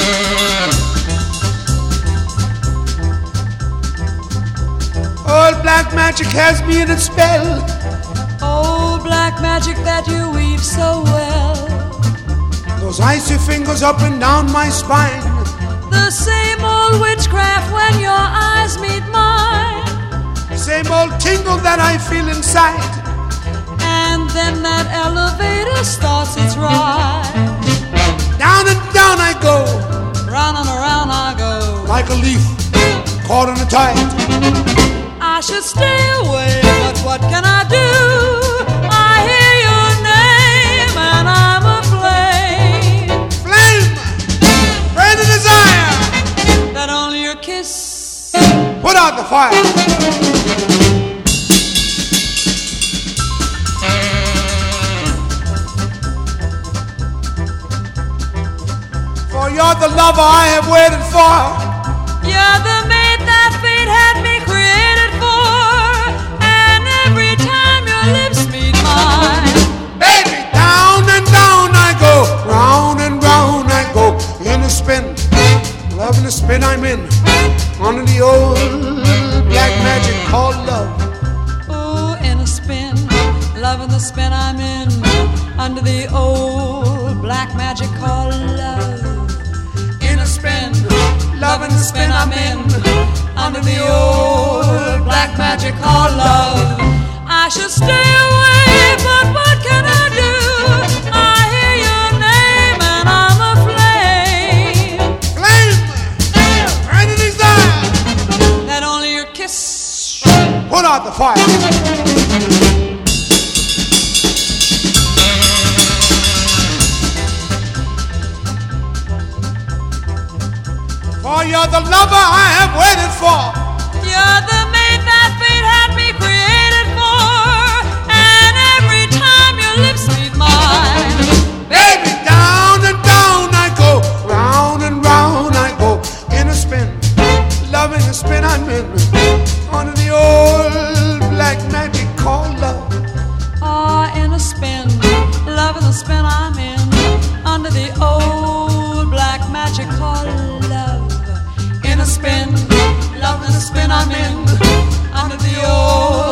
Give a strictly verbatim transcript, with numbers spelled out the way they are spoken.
Old black magic has me in its spell. Oh, black magic that you weave so well. Those icy fingers up and down my spine. The same old witchcraft when your eyes meet mine. Same old tingle that I feel inside. And then that elevator starts its ride. Down and down I go, round and around I go, like a leaf caught in a tide. I should stay away, but what can I do? I hear your name and I'm aflame. Flame, burn the desire that only your kiss put out the fire. For you're the lover I have waited for. You're the mate that fate had me created for. And every time your lips meet mine, baby, down and down I go, round and round I go, in a spin, loving the spin I'm in, under the old black magic called love. Oh, in a spin, loving the spin I'm in, under the old black magic called love. In a spin, loving the spin I'm in, under the old black magic called love. I should stay away, but what can I do? I hear your name and I'm aflame. Flame, burning desire that only your kiss put out the fire. For you're the lover I have waited for. You're the mate that fate had me created for. And every time your lips meet mine, baby, down and down I go, round and round I go, in a spin, loving the spin I'm in, under the old black magic called love. Ah, in a spin, loving the spin I'm in, under the old black magic called love. In a spin, loving the spin I'm in, under the old